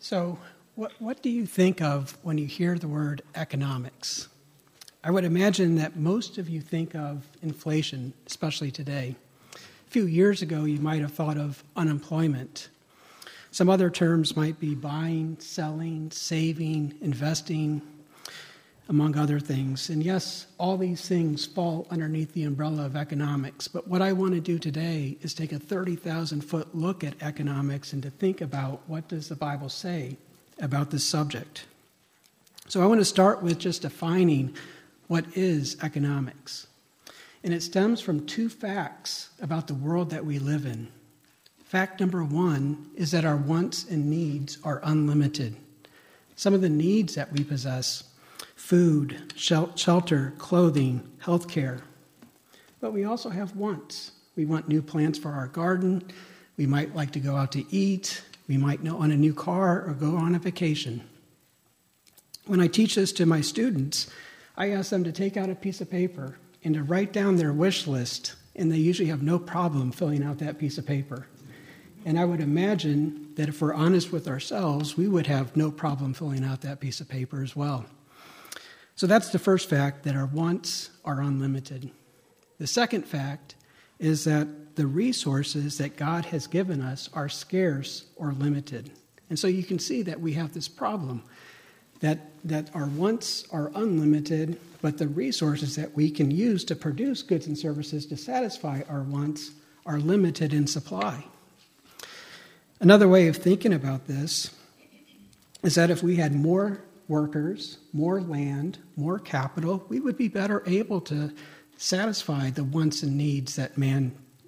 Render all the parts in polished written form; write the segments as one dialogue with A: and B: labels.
A: So, what do you think of when you hear the word economics? I would imagine that most of you think of inflation, especially today. A few years ago, you might have thought of unemployment. Some other terms might be buying, selling, saving, investing, among other things. And yes, all these things fall underneath the umbrella of economics. But what I want to do today is take a 30,000-foot look at economics and to think about what does the Bible say about this subject. So I want to start with just defining what is economics. And it stems from two facts about the world that we live in. Fact number one is that our wants and needs are unlimited. Some of the needs that we possess: food, shelter, clothing, health care. But we also have wants. We want new plants for our garden. We might like to go out to eat. We might want a new car or go on a vacation. When I teach this to my students, I ask them to take out a piece of paper and to write down their wish list, and they usually have no problem filling out that piece of paper. And I would imagine that if we're honest with ourselves, we would have no problem filling out that piece of paper as well. So that's the first fact, that our wants are unlimited. The second fact is that the resources that God has given us are scarce or limited. And so you can see that we have this problem, that our wants are unlimited, but the resources that we can use to produce goods and services to satisfy our wants are limited in supply. Another way of thinking about this is that if we had more workers, more land, more capital, we would be better able to satisfy the wants and needs that man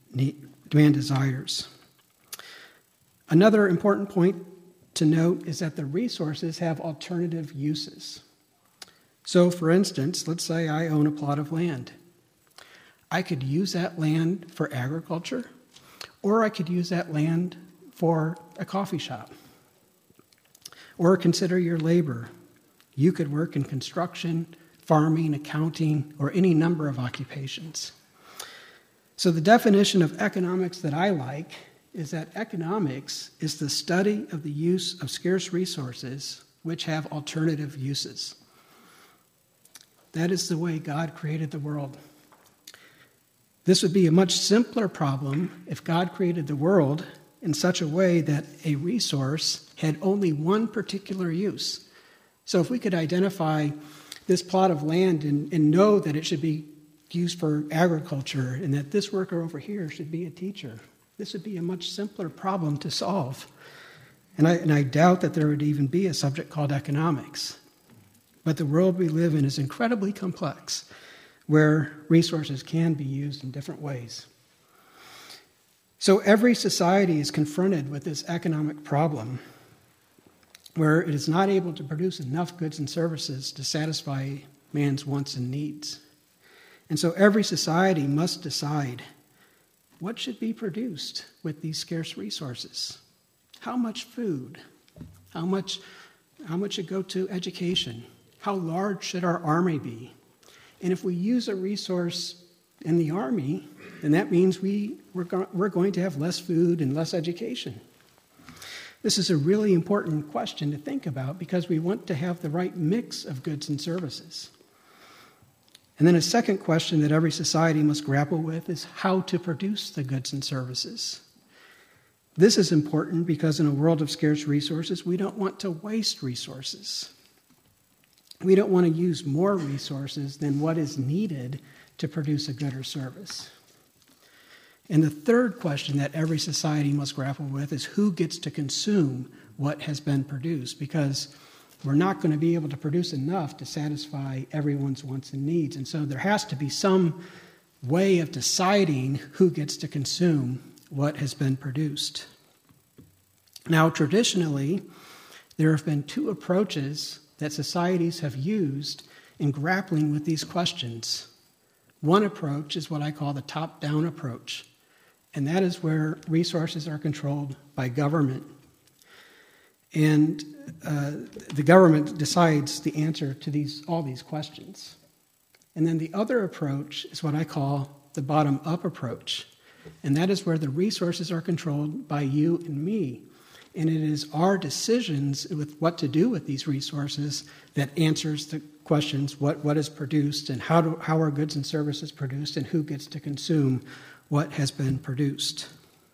A: desires. Another important point to note is that the resources have alternative uses. So, for instance, let's say I own a plot of land. I could use that land for agriculture, or I could use that land for a coffee shop. Or consider your labor. You could work in construction, farming, accounting, or any number of occupations. So the definition of economics that I like is that economics is the study of the use of scarce resources which have alternative uses. That is the way God created the world. This would be a much simpler problem if God created the world in such a way that a resource had only one particular use. So if we could identify this plot of land and know that it should be used for agriculture and that this worker over here should be a teacher, this would be a much simpler problem to solve. And I doubt that there would even be a subject called economics. But the world we live in is incredibly complex, where resources can be used in different ways. So every society is confronted with this economic problem, where it is not able to produce enough goods and services to satisfy man's wants and needs. And so every society must decide what should be produced with these scarce resources. How much food? How much should go to education? How large should our army be? And if we use a resource in the army, then that means we're going to have less food and less education. This is a really important question to think about because we want to have the right mix of goods and services. And then a second question that every society must grapple with is how to produce the goods and services. This is important because in a world of scarce resources, we don't want to waste resources. We don't want to use more resources than what is needed to produce a good or service. And the third question that every society must grapple with is who gets to consume what has been produced, because we're not going to be able to produce enough to satisfy everyone's wants and needs. And so there has to be some way of deciding who gets to consume what has been produced. Now, traditionally, there have been two approaches that societies have used in grappling with these questions. One approach is what I call the top-down approach, and that is where resources are controlled by government. And the government decides the answer to all these questions. And then the other approach is what I call the bottom-up approach, and that is where the resources are controlled by you and me. And it is our decisions with what to do with these resources that answers the questions, what is produced and how are goods and services produced and who gets to consume what has been produced.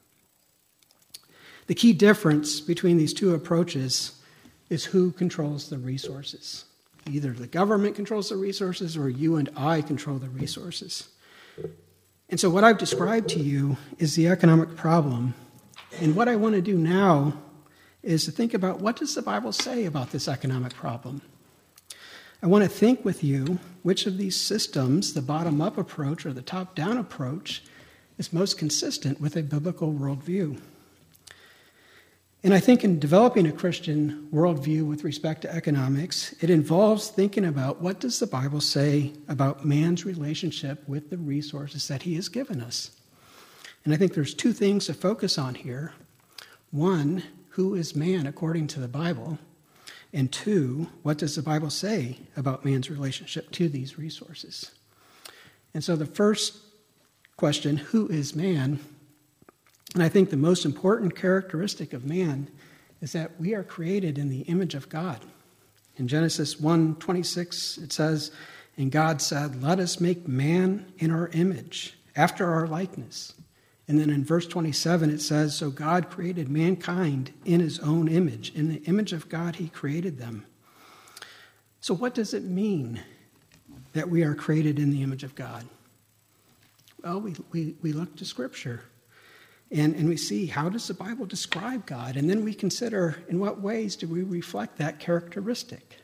A: The key difference between these two approaches is who controls the resources. Either the government controls the resources or you and I control the resources. And so what I've described to you is the economic problem. And what I want to do now is to think about, what does the Bible say about this economic problem? I want to think with you which of these systems, the bottom-up approach or the top-down approach, is most consistent with a biblical worldview. And I think in developing a Christian worldview with respect to economics, it involves thinking about, what does the Bible say about man's relationship with the resources that he has given us? And I think there's two things to focus on here. One, who is man according to the Bible? And two, what does the Bible say about man's relationship to these resources? And so the first question, who is man? And I think the most important characteristic of man is that we are created in the image of God. In Genesis 1:26, it says, "And God said, let us make man in our image, after our likeness." And then in verse 27, it says, "So God created mankind in his own image. In the image of God, he created them." So what does it mean that we are created in the image of God? Well, we look to Scripture. And we see, how does the Bible describe God? And then we consider, in what ways do we reflect that characteristic?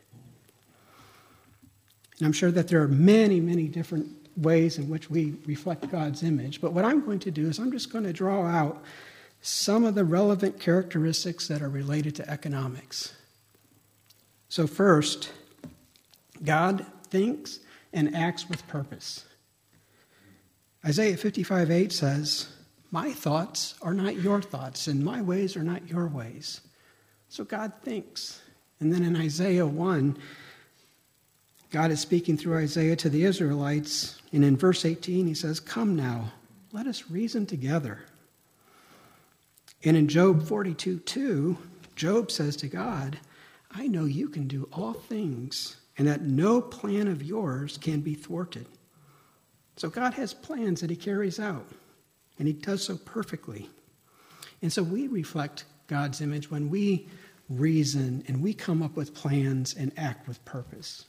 A: And I'm sure that there are many, many different ways in which we reflect God's image. But what I'm going to do is I'm just going to draw out some of the relevant characteristics that are related to economics. So first, God thinks and acts with purpose. Isaiah 55:8 says, "My thoughts are not your thoughts, and my ways are not your ways." So God thinks. And then in Isaiah 1, God is speaking through Isaiah to the Israelites, and in verse 18 he says, "Come now, let us reason together." And in Job 42:2, Job says to God, "I know you can do all things, and that no plan of yours can be thwarted." So God has plans that he carries out. And he does so perfectly. And so we reflect God's image when we reason and we come up with plans and act with purpose.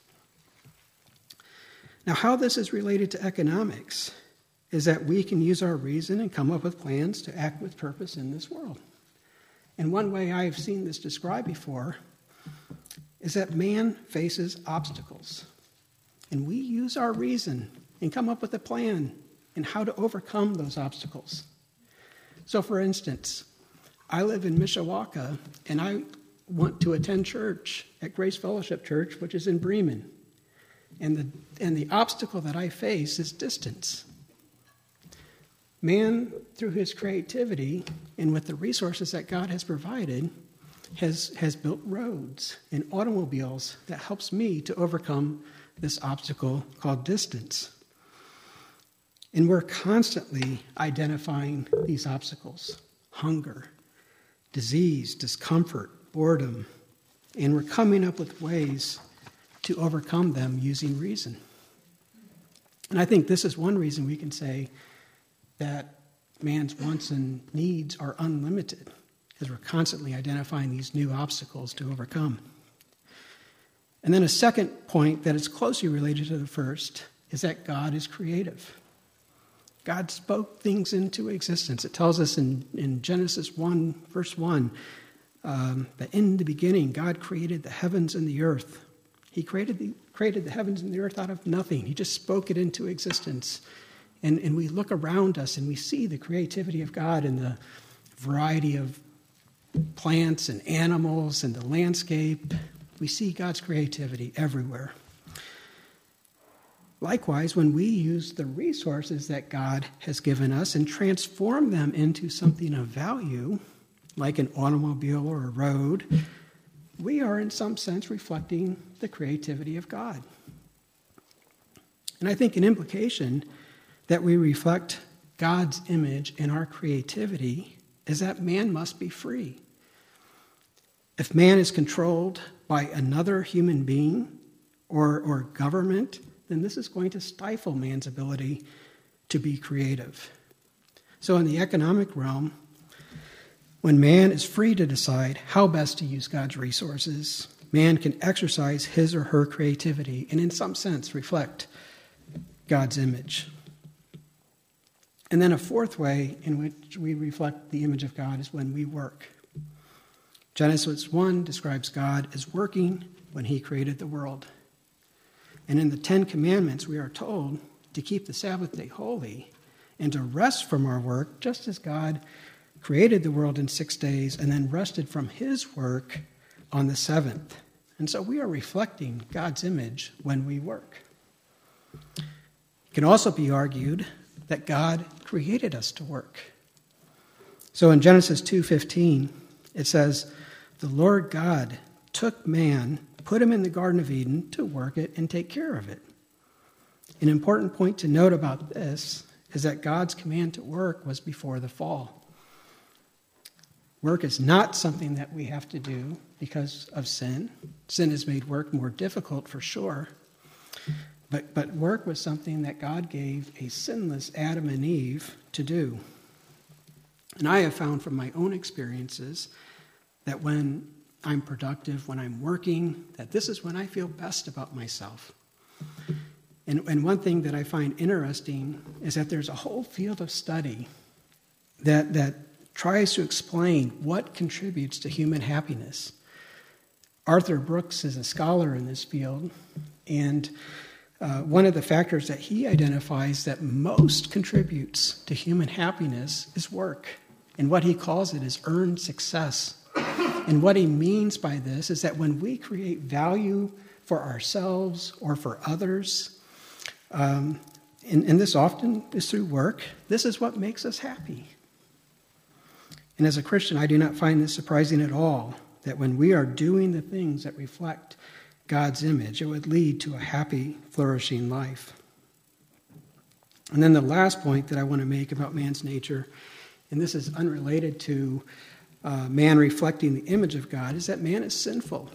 A: Now, how this is related to economics is that we can use our reason and come up with plans to act with purpose in this world. And one way I have seen this described before is that man faces obstacles. And we use our reason and come up with a plan and how to overcome those obstacles. So, for instance, I live in Mishawaka, and I want to attend church at Grace Fellowship Church, which is in Bremen. And the obstacle that I face is distance. Man, through his creativity and with the resources that God has provided, has built roads and automobiles that helps me to overcome this obstacle called distance. And we're constantly identifying these obstacles: hunger, disease, discomfort, boredom. And we're coming up with ways to overcome them using reason. And I think this is one reason we can say that man's wants and needs are unlimited, because we're constantly identifying these new obstacles to overcome. And then a second point that is closely related to the first is that God is creative. God spoke things into existence. It tells us in Genesis 1, verse 1, that in the beginning, God created the heavens and the earth. He created the heavens and the earth out of nothing. He just spoke it into existence. And we look around us and we see the creativity of God in the variety of plants and animals and the landscape. We see God's creativity everywhere. Likewise, when we use the resources that God has given us and transform them into something of value, like an automobile or a road, we are in some sense reflecting the creativity of God. And I think an implication that we reflect God's image in our creativity is that man must be free. If man is controlled by another human being or government, then this is going to stifle man's ability to be creative. So in the economic realm, when man is free to decide how best to use God's resources, man can exercise his or her creativity and in some sense reflect God's image. And then a fourth way in which we reflect the image of God is when we work. Genesis 1 describes God as working when he created the world. And in the Ten Commandments, we are told to keep the Sabbath day holy and to rest from our work, just as God created the world in 6 days and then rested from his work on the seventh. And so we are reflecting God's image when we work. It can also be argued that God created us to work. So in Genesis 2:15, it says, "The Lord God took man, put him in the Garden of Eden to work it and take care of it." An important point to note about this is that God's command to work was before the fall. Work is not something that we have to do because of sin. Sin has made work more difficult for sure. But work was something that God gave a sinless Adam and Eve to do. And I have found from my own experiences that when I'm productive, when I'm working, that this is when I feel best about myself. And one thing that I find interesting is that there's a whole field of study that tries to explain what contributes to human happiness. Arthur Brooks is a scholar in this field, and one of the factors that he identifies that most contributes to human happiness is work. And what he calls it is earned success. And what he means by this is that when we create value for ourselves or for others, and this often is through work, this is what makes us happy. And as a Christian, I do not find this surprising at all, that when we are doing the things that reflect God's image, it would lead to a happy, flourishing life. And then the last point that I want to make about man's nature, and this is unrelated to man reflecting the image of God, is that man is sinful.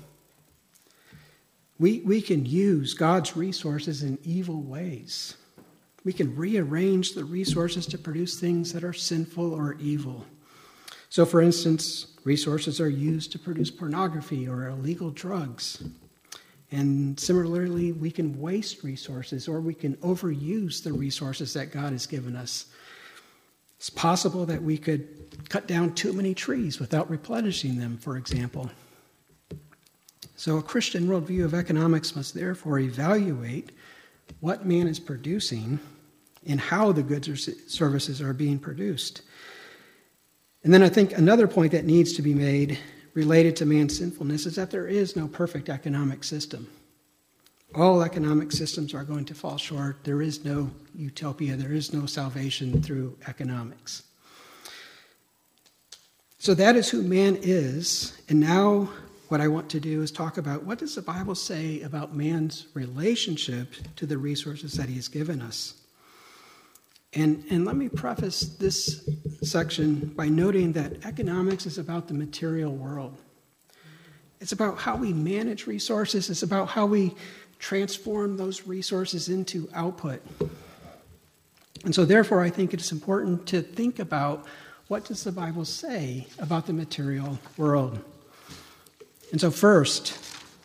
A: We can use God's resources in evil ways. We can rearrange the resources to produce things that are sinful or evil. So, for instance, resources are used to produce pornography or illegal drugs. And similarly, we can waste resources or we can overuse the resources that God has given us. It's possible that we could cut down too many trees without replenishing them, for example. So a Christian worldview of economics must therefore evaluate what man is producing and how the goods or services are being produced. And then I think another point that needs to be made related to man's sinfulness is that there is no perfect economic system. All economic systems are going to fall short. There is no utopia. There is no salvation through economics. So that is who man is. And now what I want to do is talk about what does the Bible say about man's relationship to the resources that he has given us. And let me preface this section by noting that economics is about the material world. It's about how we manage resources. It's about how we transform those resources into output. And so therefore, I think it's important to think about what does the Bible say about the material world. And so first,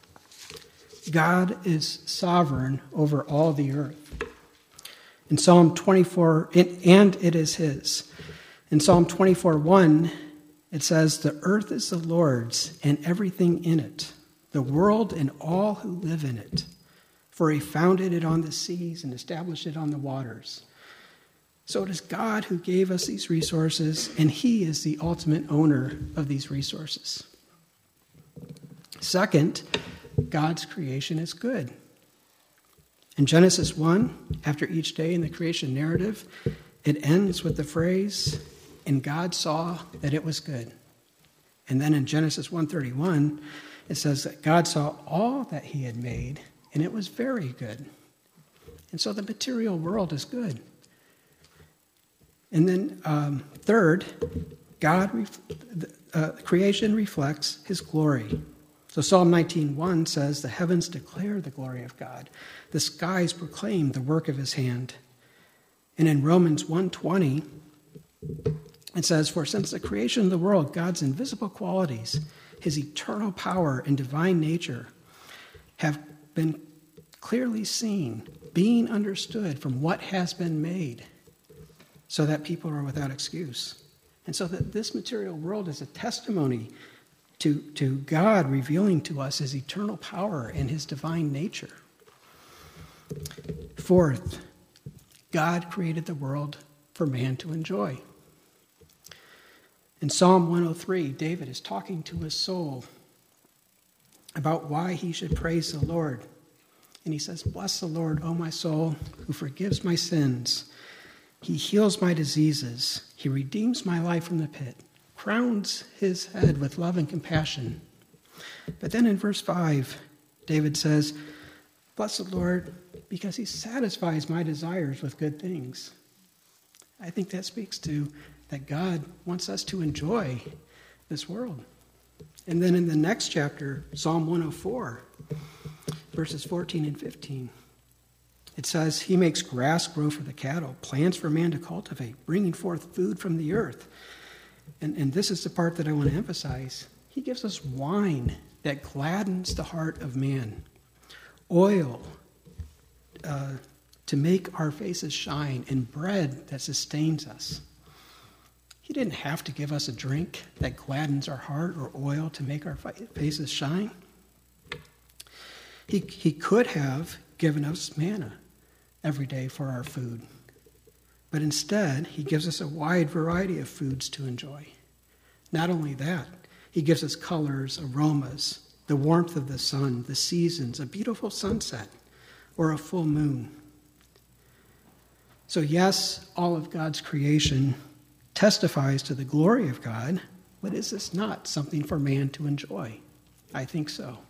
A: God is sovereign over all the earth. In Psalm 24, and it is his. In Psalm 24:1, it says, "The earth is the Lord's and everything in it, the world and all who live in it. For he founded it on the seas and established it on the waters." So it is God who gave us these resources, and he is the ultimate owner of these resources. Second, God's creation is good. In Genesis 1, after each day in the creation narrative, it ends with the phrase, "And God saw that it was good." And then in Genesis 1:31, it says that God saw all that he had made, and it was very good. And so the material world is good. And then third, creation reflects his glory. So Psalm 19:1 says, "The heavens declare the glory of God. The skies proclaim the work of his hand." And in Romans 1:20, it says, "For since the creation of the world, God's invisible qualities, his eternal power and divine nature, have been clearly seen, being understood from what has been made, so that people are without excuse." And so that this material world is a testimony to God revealing to us his eternal power and his divine nature. Fourth, God created the world for man to enjoy. In Psalm 103, David is talking to his soul about why he should praise the Lord. And he says, "Bless the Lord, O my soul, who forgives my sins. He heals my diseases. He redeems my life from the pit, crowns his head with love and compassion." But then in verse 5, David says, "Bless the Lord because he satisfies my desires with good things." I think that speaks to that God wants us to enjoy this world. And then in the next chapter, Psalm 104, verses 14 and 15, it says, "He makes grass grow for the cattle, plants for man to cultivate, bringing forth food from the earth." And this is the part that I want to emphasize. He gives us wine that gladdens the heart of man, oil to make our faces shine, and bread that sustains us. He didn't have to give us a drink that gladdens our heart or oil to make our faces shine. He could have given us manna every day for our food. But instead, he gives us a wide variety of foods to enjoy. Not only that, he gives us colors, aromas, the warmth of the sun, the seasons, a beautiful sunset, or a full moon. So yes, all of God's creation testifies to the glory of God, but is this not something for man to enjoy? I think so.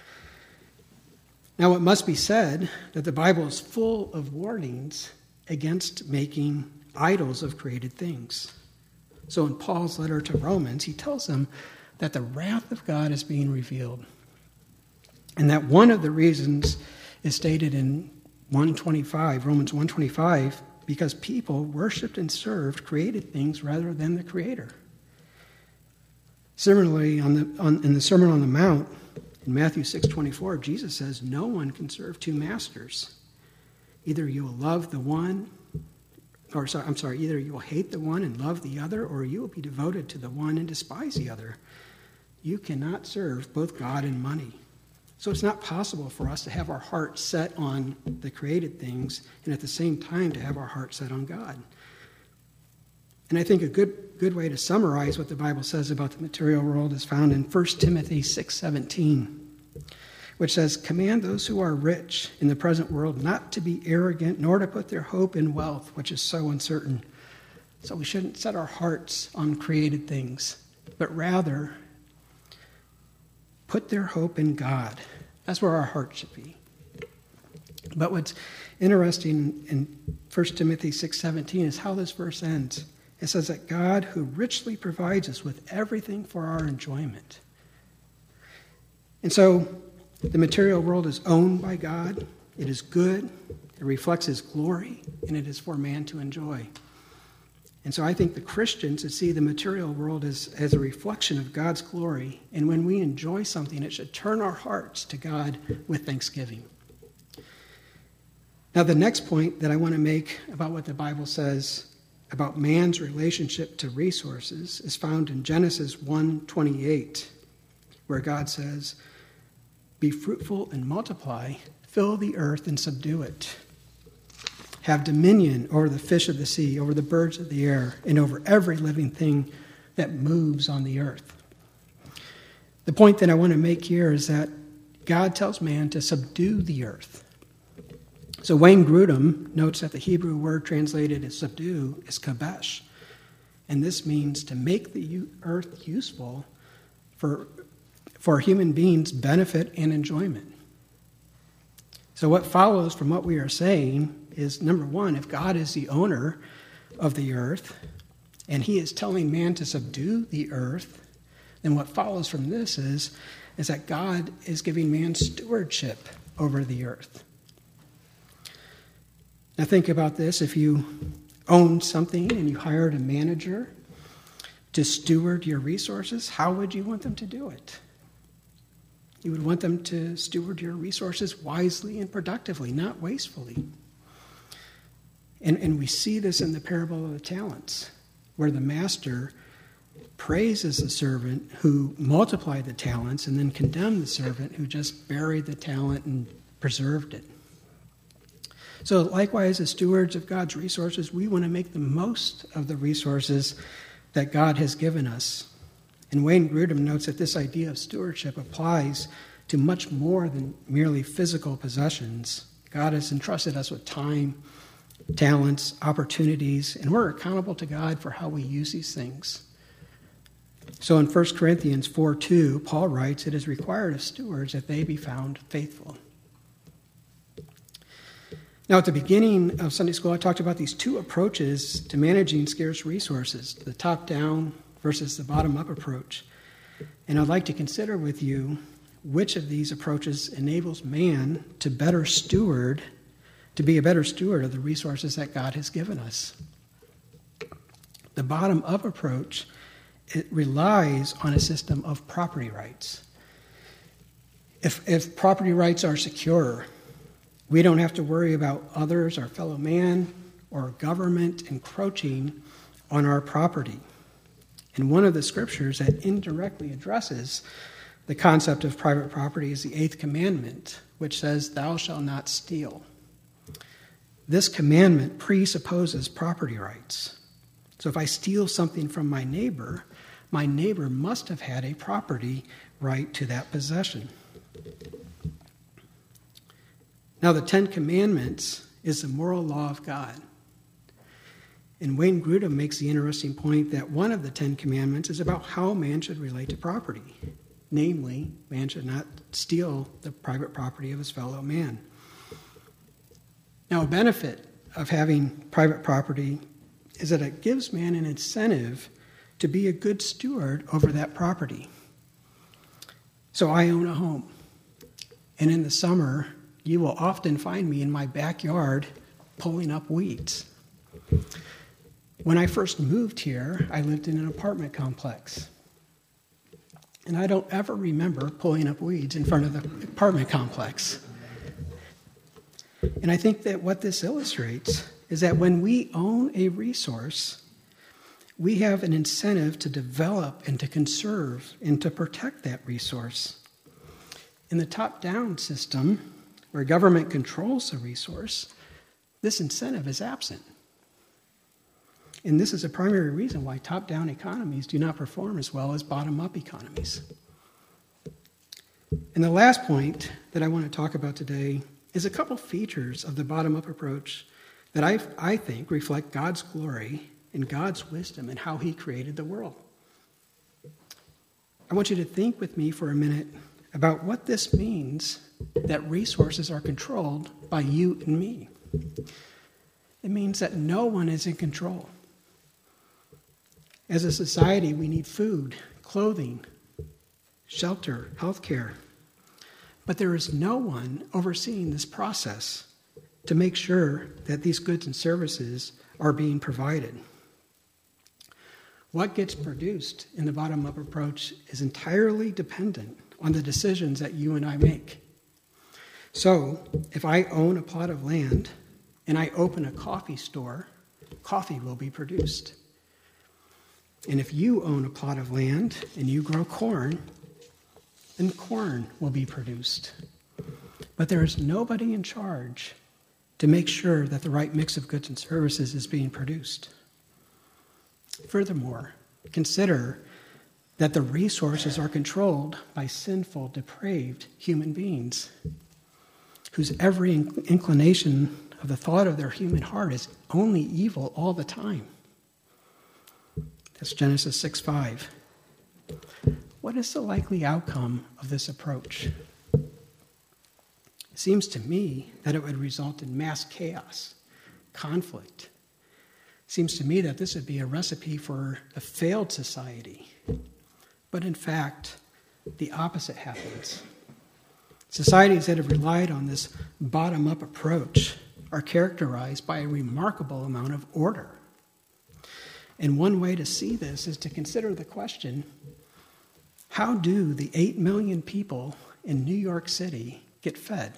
A: Now, it must be said that the Bible is full of warnings against making idols of created things. So in Paul's letter to Romans, he tells them that the wrath of God is being revealed, and that one of the reasons is stated in Romans 1:25, because people worshipped and served created things rather than the Creator. Similarly, in the Sermon on the Mount, in Matthew 6:24, Jesus says, "No one can serve two masters. Either you will love the one, either you will hate the one and love the other, or you will be devoted to the one and despise the other. You cannot serve both God and money." So it's not possible for us to have our heart set on the created things and at the same time to have our heart set on God. And I think a good way to summarize what the Bible says about the material world is found in 1 Timothy 6:17, which says, "Command those who are rich in the present world not to be arrogant, nor to put their hope in wealth, which is so uncertain." So we shouldn't set our hearts on created things, but rather put their hope in God. That's where our heart should be. But what's interesting in 1 Timothy 6:17 is how this verse ends. It says that God, who richly provides us with everything for our enjoyment. And so the material world is owned by God. It is good. It reflects his glory, and it is for man to enjoy. And so I think the Christians should see the material world as a reflection of God's glory. And when we enjoy something, it should turn our hearts to God with thanksgiving. Now, the next point that I want to make about what the Bible says about man's relationship to resources is found in Genesis 1:28, where God says, "Be fruitful and multiply, fill the earth and subdue it. Have dominion over the fish of the sea, over the birds of the air, and over every living thing that moves on the earth." The point that I want to make here is that God tells man to subdue the earth. So Wayne Grudem notes that the Hebrew word translated as subdue is kabesh, and this means to make the earth useful for human beings' benefit and enjoyment. So what follows from what we are saying is, number one, if God is the owner of the earth and he is telling man to subdue the earth, then what follows from this is that God is giving man stewardship over the earth. Now think about this. If you owned something and you hired a manager to steward your resources, how would you want them to do it? You would want them to steward your resources wisely and productively, not wastefully. And we see this in the parable of the talents, where the master praises the servant who multiplied the talents and then condemned the servant who just buried the talent and preserved it. So likewise, as stewards of God's resources, we want to make the most of the resources that God has given us. And Wayne Grudem notes that this idea of stewardship applies to much more than merely physical possessions. God has entrusted us with time, talents, opportunities, and we're accountable to God for how we use these things. So in 1 Corinthians 4:2, Paul writes, "It is required of stewards that they be found faithful." Now, at the beginning of Sunday school, I talked about these two approaches to managing scarce resources, the top-down versus the bottom-up approach. And I'd like to consider with you which of these approaches enables man to be a better steward of the resources that God has given us. The bottom-up approach, it relies on a system of property rights. If property rights are secure, we don't have to worry about others, our fellow man, or government encroaching on our property. And one of the scriptures that indirectly addresses the concept of private property is the 8th commandment, which says, "Thou shalt not steal." This commandment presupposes property rights. So if I steal something from my neighbor must have had a property right to that possession. Now, the 10 Commandments is the moral law of God. And Wayne Grudem makes the interesting point that one of the 10 Commandments is about how man should relate to property. Namely, man should not steal the private property of his fellow man. Now, a benefit of having private property is that it gives man an incentive to be a good steward over that property. So I own a home. And in the summer, you will often find me in my backyard pulling up weeds. When I first moved here, I lived in an apartment complex. And I don't ever remember pulling up weeds in front of the apartment complex. And I think that what this illustrates is that when we own a resource, we have an incentive to develop and to conserve and to protect that resource. In the top-down system, where government controls the resource, this incentive is absent. And this is a primary reason why top-down economies do not perform as well as bottom-up economies. And the last point that I want to talk about today is a couple features of the bottom-up approach that I think reflect God's glory and God's wisdom in how he created the world. I want you to think with me for a minute about what this means that resources are controlled by you and me. It means that no one is in control. As a society, we need food, clothing, shelter, health care. But there is no one overseeing this process to make sure that these goods and services are being provided. What gets produced in the bottom-up approach is entirely dependent on the decisions that you and I make. So, if I own a plot of land and I open a coffee store, coffee will be produced. And if you own a plot of land and you grow corn, then corn will be produced. But there is nobody in charge to make sure that the right mix of goods and services is being produced. Furthermore, consider that the resources are controlled by sinful, depraved human beings whose every inclination of the thought of their human heart is only evil all the time. That's Genesis 6:5. What is the likely outcome of this approach? It seems to me that it would result in mass chaos, conflict, Seems to me that this would be a recipe for a failed society. But in fact, the opposite happens. Societies that have relied on this bottom-up approach are characterized by a remarkable amount of order. And one way to see this is to consider the question, how do the 8 million people in New York City get fed?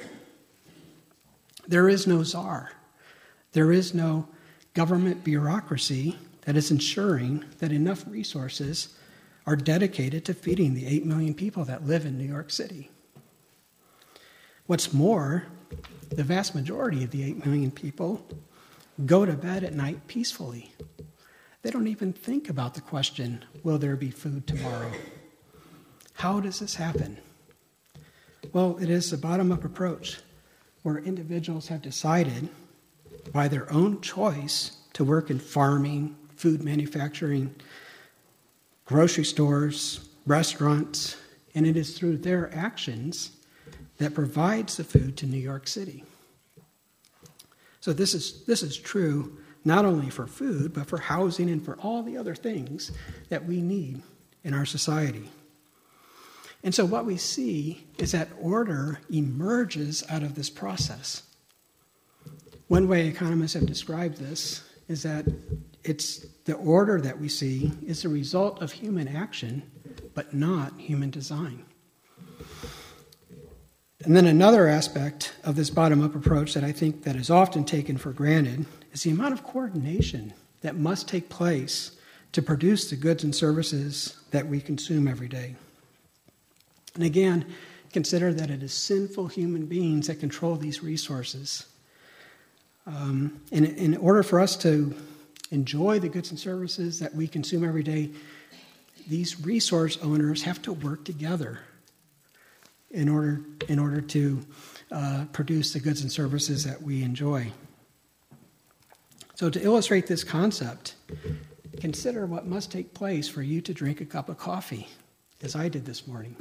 A: There is no czar. There is no government bureaucracy that is ensuring that enough resources are dedicated to feeding the 8 million people that live in New York City. What's more, the vast majority of the 8 million people go to bed at night peacefully. They don't even think about the question, will there be food tomorrow? How does this happen? Well, it is a bottom-up approach where individuals have decided by their own choice to work in farming, food manufacturing, grocery stores, restaurants, and it is through their actions that provides the food to New York City. So this is true not only for food, but for housing and for all the other things that we need in our society. And so what we see is that order emerges out of this process. One way economists have described this is that it's the order that we see is the result of human action, but not human design. And then another aspect of this bottom-up approach that I think that is often taken for granted is the amount of coordination that must take place to produce the goods and services that we consume every day. And again, consider that it is sinful human beings that control these resources. And in order for us to enjoy the goods and services that we consume every day, these resource owners have to work together in order to produce the goods and services that we enjoy. So to illustrate this concept, consider what must take place for you to drink a cup of coffee, as I did this morning.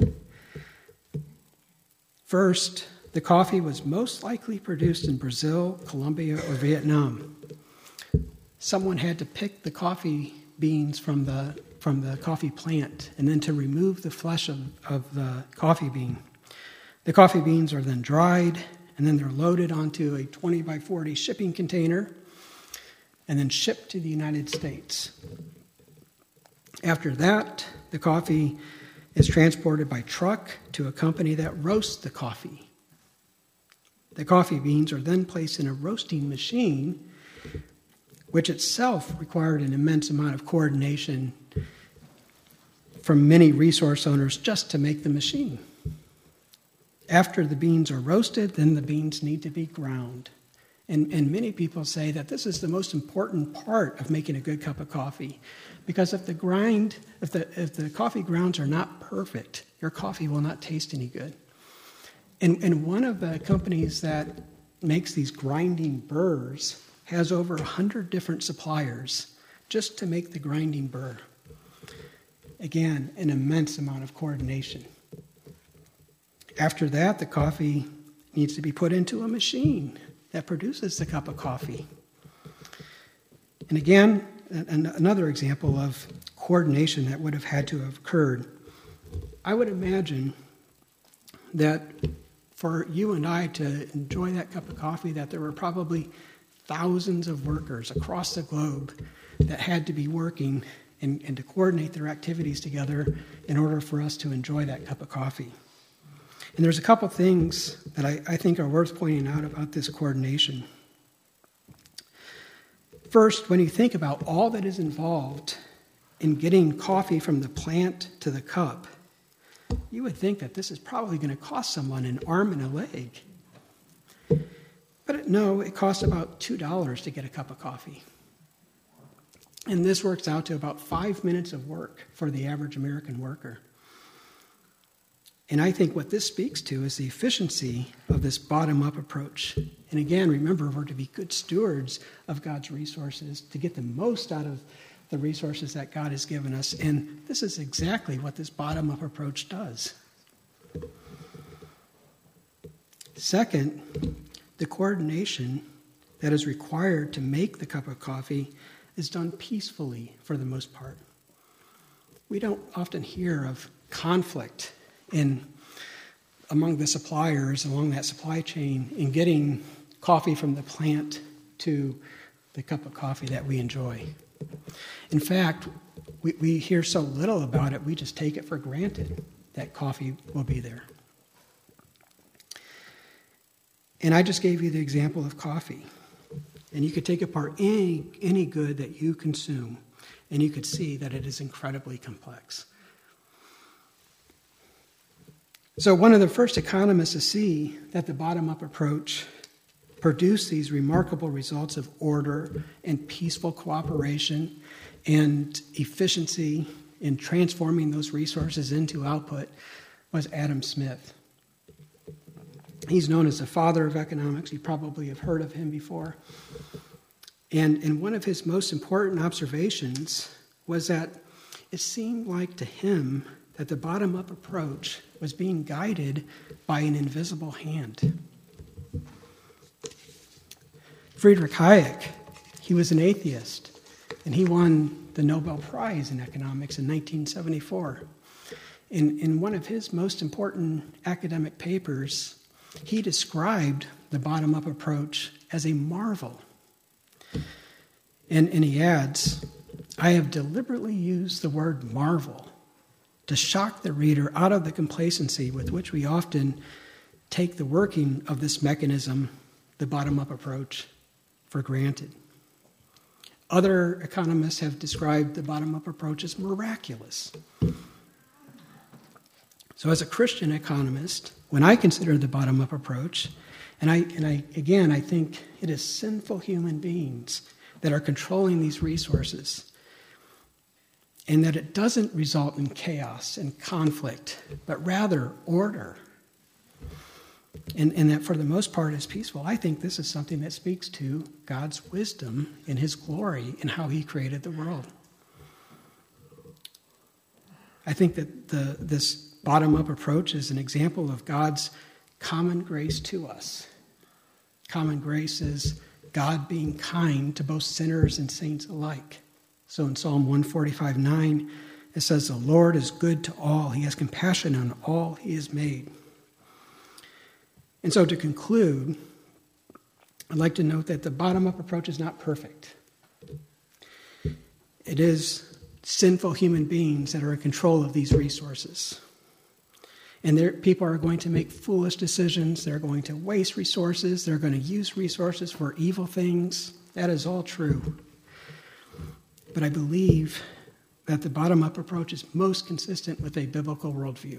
A: First, the coffee was most likely produced in Brazil, Colombia, or Vietnam. Someone had to pick the coffee beans from the coffee plant and then to remove the flesh of the coffee bean. The coffee beans are then dried, and then they're loaded onto a 20 by 40 shipping container and then shipped to the United States. After that, the coffee is transported by truck to a company that roasts the coffee. The coffee beans are then placed in a roasting machine, which itself required an immense amount of coordination from many resource owners just to make the machine. After the beans are roasted, then the beans need to be ground. And many people say that this is the most important part of making a good cup of coffee, because if the coffee grounds are not perfect, your coffee will not taste any good. And one of the companies that makes these grinding burrs has over 100 different suppliers just to make the grinding burr. Again, an immense amount of coordination. After that, the coffee needs to be put into a machine that produces the cup of coffee. And again, another example of coordination that would have had to have occurred. I would imagine that for you and I to enjoy that cup of coffee, that there were probably thousands of workers across the globe that had to be working and to coordinate their activities together in order for us to enjoy that cup of coffee. And there's a couple things that I think are worth pointing out about this coordination. First, when you think about all that is involved in getting coffee from the plant to the cup, you would think that this is probably going to cost someone an arm and a leg. But no, it costs about $2 to get a cup of coffee. And this works out to about 5 minutes of work for the average American worker. And I think what this speaks to is the efficiency of this bottom-up approach. And again, remember, we're to be good stewards of God's resources, to get the most out of the resources that God has given us. And this is exactly what this bottom-up approach does. Second, the coordination that is required to make the cup of coffee is done peacefully for the most part. We don't often hear of conflict among the suppliers along that supply chain in getting coffee from the plant to the cup of coffee that we enjoy. In fact, we hear so little about it, we just take it for granted that coffee will be there. And I just gave you the example of coffee. And you could take apart any good that you consume, and you could see that it is incredibly complex. So one of the first economists to see that the bottom-up approach produced these remarkable results of order and peaceful cooperation and efficiency in transforming those resources into output was Adam Smith. He's known as the father of economics. You probably have heard of him before. And one of his most important observations was that it seemed like to him that the bottom-up approach was being guided by an invisible hand. Friedrich Hayek, he was an atheist, and he won the Nobel Prize in economics in 1974. In one of his most important academic papers, he described the bottom-up approach as a marvel. And he adds, "I have deliberately used the word marvel to shock the reader out of the complacency with which we often take the working of this mechanism, the bottom-up approach, for granted." Other economists have described the bottom-up approach as miraculous. So as a Christian economist, when I consider the bottom-up approach, and I think it is sinful human beings that are controlling these resources, and that it doesn't result in chaos and conflict, but rather order, and that for the most part is peaceful, I think this is something that speaks to God's wisdom and his glory in how he created the world. I think that this bottom-up approach is an example of God's common grace to us. Common grace is God being kind to both sinners and saints alike. So in Psalm 145:9, it says, "The Lord is good to all. He has compassion on all he has made." And so to conclude, I'd like to note that the bottom-up approach is not perfect. It is sinful human beings that are in control of these resources. And people are going to make foolish decisions. They're going to waste resources. They're going to use resources for evil things. That is all true. But I believe that the bottom-up approach is most consistent with a biblical worldview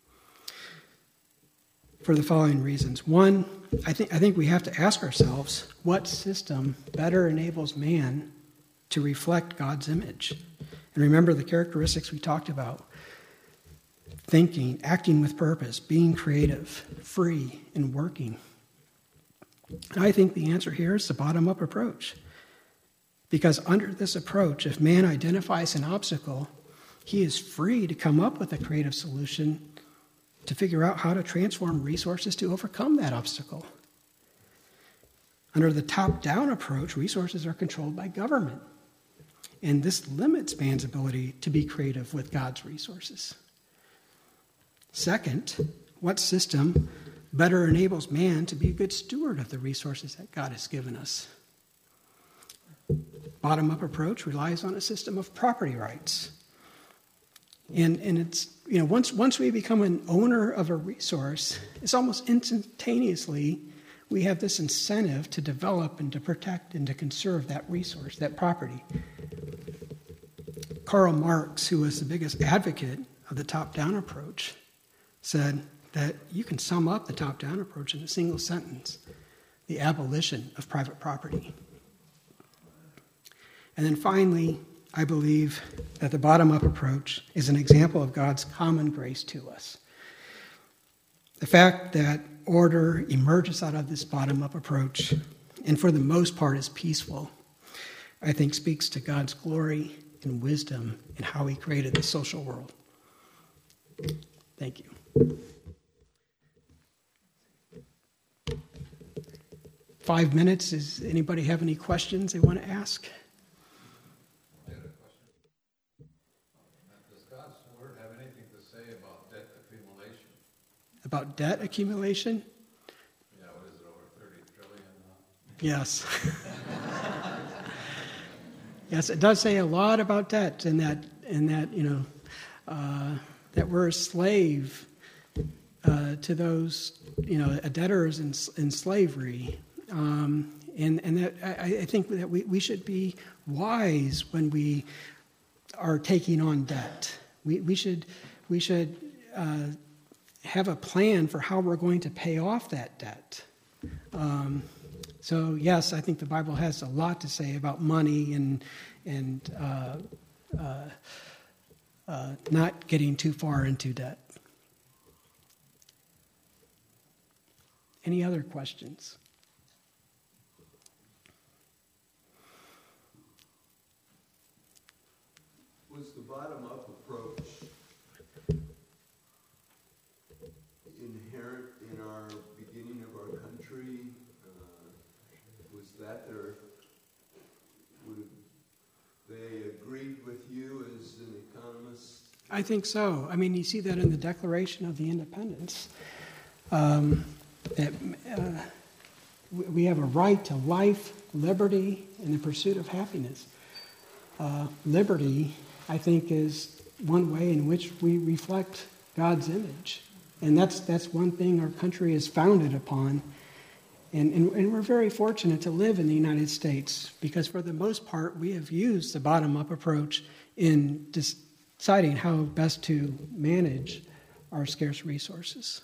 A: for the following reasons. One, I think we have to ask ourselves, what system better enables man to reflect God's image? And remember the characteristics we talked about. Thinking, acting with purpose, being creative, free, and working. And I think the answer here is the bottom-up approach. Because under this approach, if man identifies an obstacle, he is free to come up with a creative solution to figure out how to transform resources to overcome that obstacle. Under the top-down approach, resources are controlled by government. And this limits man's ability to be creative with God's resources. Second, what system better enables man to be a good steward of the resources that God has given us? Bottom-up approach relies on a system of property rights. And it's, once we become an owner of a resource, it's almost instantaneously we have this incentive to develop and to protect and to conserve that resource, that property. Karl Marx, who was the biggest advocate of the top-down approach, said that you can sum up the top-down approach in a single sentence: the abolition of private property. And then finally, I believe that the bottom-up approach is an example of God's common grace to us. The fact that order emerges out of this bottom-up approach, and for the most part is peaceful, I think speaks to God's glory and wisdom in how he created the social world. Thank you. 5 minutes. Does anybody have any questions they want to ask?
B: I had a question. Does God's word have anything to say about debt accumulation?
A: About debt accumulation?
B: Yeah, what is it, over 30 trillion now?
A: Yes. Yes, it does say a lot about debt, and that that we're a slave to those, debtors in slavery. And that I think that we should be wise when we are taking on debt. We should have a plan for how we're going to pay off that debt. So yes, I think the Bible has a lot to say about money and not getting too far into debt. Any other questions?
C: Was the bottom-up approach inherent in our beginning of our country? Was that would they agreed with you as an economist?
A: I think so. I mean, you see that in the Declaration of the Independence. That we have a right to life, liberty, and the pursuit of happiness. Liberty, I think, is one way in which we reflect God's image. And that's one thing our country is founded upon. And we're very fortunate to live in the United States because for the most part we have used the bottom-up approach in deciding how best to manage our scarce resources.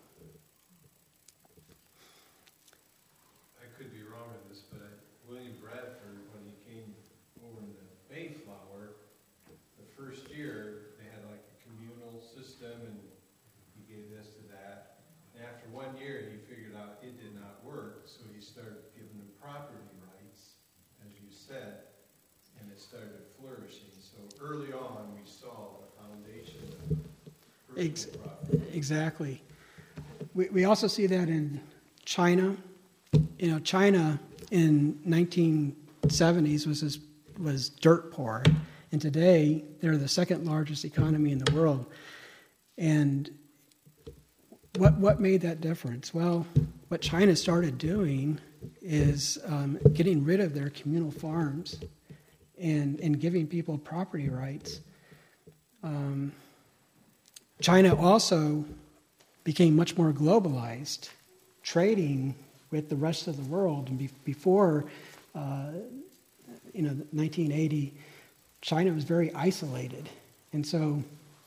B: I could be wrong on this, but William Bradford, when he came over in the Mayflower, the first year they had like a communal system and he gave this to that. And after 1 year he figured out it did not work, so he started giving them property rights, as you said, and it started flourishing. So early on we saw the foundation of personal property.
A: Exactly. We also see that in China. China in 1970s was dirt poor, and today they're the second largest economy in the world. And what made that difference? Well, what China started doing is getting rid of their communal farms and giving people property rights. China also became much more globalized, trading with the rest of the world. And before 1980, China was very isolated. And so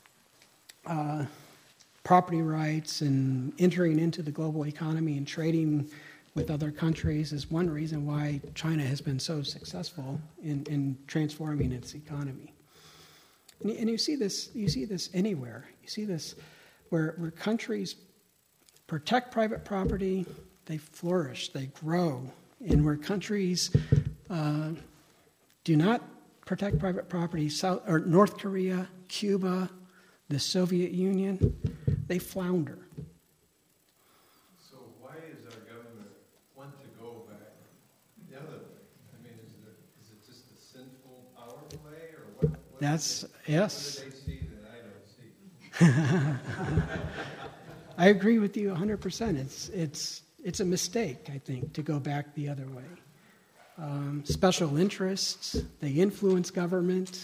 A: property rights and entering into the global economy and trading with other countries is one reason why China has been so successful in transforming its economy. And you see this anywhere. You see this where countries protect private property, they flourish, they grow. And where countries do not protect private property, North Korea, Cuba, the Soviet Union, they flounder.
B: So why is our government want to go back the other way? I mean, is it just a sinful power play, or what?
A: Yes.
B: What do they see that I don't see?
A: I agree with you 100%. It's a mistake, I think, to go back the other way. Special interests, they influence government,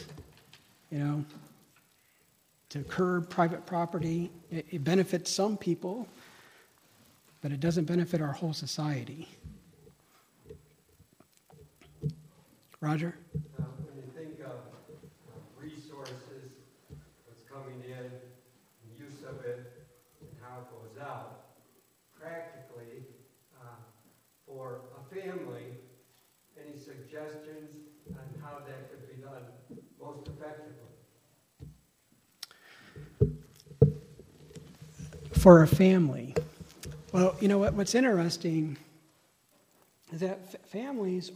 A: to curb private property. It benefits some people, but it doesn't benefit our whole society. Roger?
D: When you think of resources, what's coming in, the use of it, and how it goes out, practically, for a family, any suggestions on how that could be done most effectively?
A: For a family. Well, you know what's interesting is that families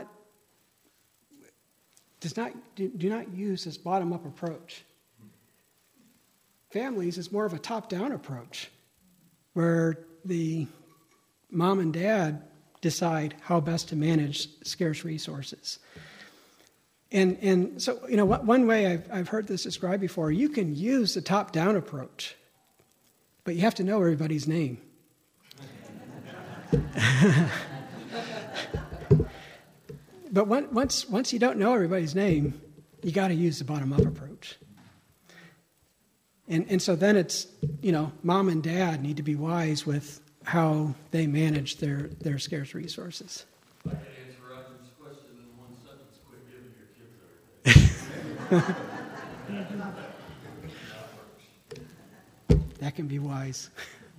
A: do not use this bottom-up approach. Families is more of a top-down approach, where the mom and dad decide how best to manage scarce resources. And so, one way I've heard this described before, you can use the top-down approach, but you have to know everybody's name. But once you don't know everybody's name, you got to use the bottom-up approach. And so then it's, mom and dad need to be wise with how they manage their scarce resources.
E: I can answer Roger's question in one sentence: quit giving your kids everything.
A: That can be wise.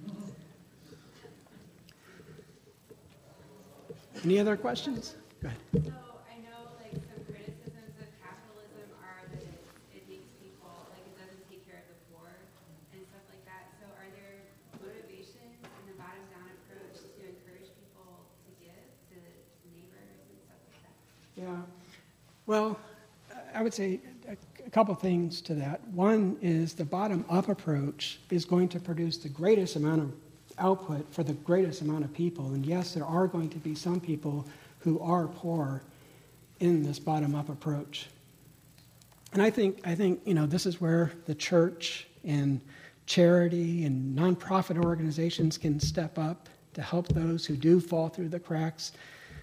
A: Any other questions? Go ahead.
F: So I know some criticisms of capitalism are that it makes people, it doesn't take care of the poor and stuff like that. So are there motivations in the bottom-down approach to encourage people to give to neighbors and stuff like that?
A: Yeah. Well, I would say a couple things to that. One is the bottom-up approach is going to produce the greatest amount of output for the greatest amount of people. And yes, there are going to be some people who are poor in this bottom-up approach. And I think this is where the church and charity and nonprofit organizations can step up to help those who do fall through the cracks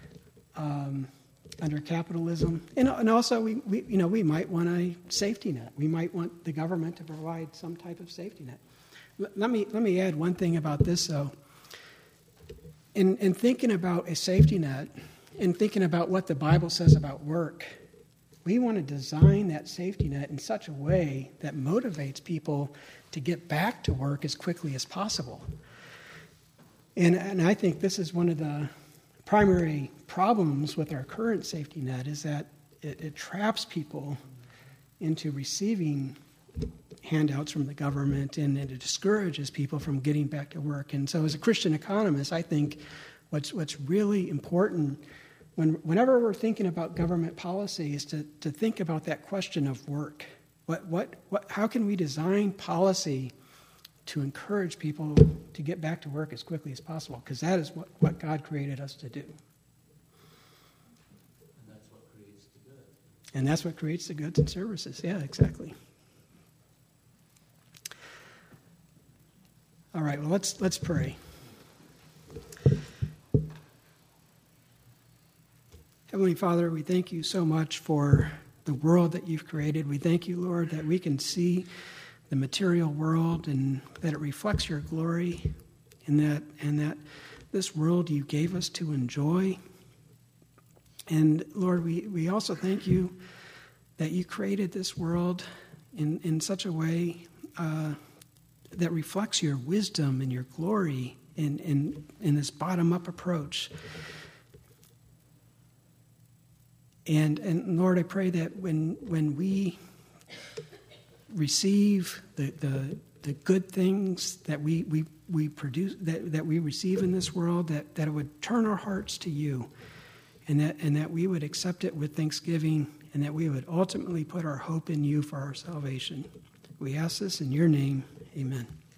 A: under capitalism. And also, we might want a safety net. We might want the government to provide some type of safety net. Let me add one thing about this, though. In thinking about a safety net, in thinking about what the Bible says about work, we want to design that safety net in such a way that motivates people to get back to work as quickly as possible. And I think this is one of the primary problems with our current safety net, is that it traps people into receiving handouts from the government, and it discourages people from getting back to work. And so as a Christian economist, I think what's really important whenever we're thinking about government policy is to think about that question of work. How can we design policy to encourage people to get back to work as quickly as possible? Because that is what God created us to do.
E: And that's what creates the good.
A: And that's what creates the goods and services. Yeah, exactly. All right, well, let's pray. Heavenly Father, we thank you so much for the world that you've created. We thank you, Lord, that we can see the material world and that it reflects your glory, and that this world you gave us to enjoy. And Lord, we also thank you that you created this world in such a way that reflects your wisdom and your glory in this bottom-up approach. And Lord, I pray that when we receive the good things that we produce, that we receive in this world, that it would turn our hearts to you, and that we would accept it with thanksgiving, and that we would ultimately put our hope in you for our salvation. We ask this in your name. Amen.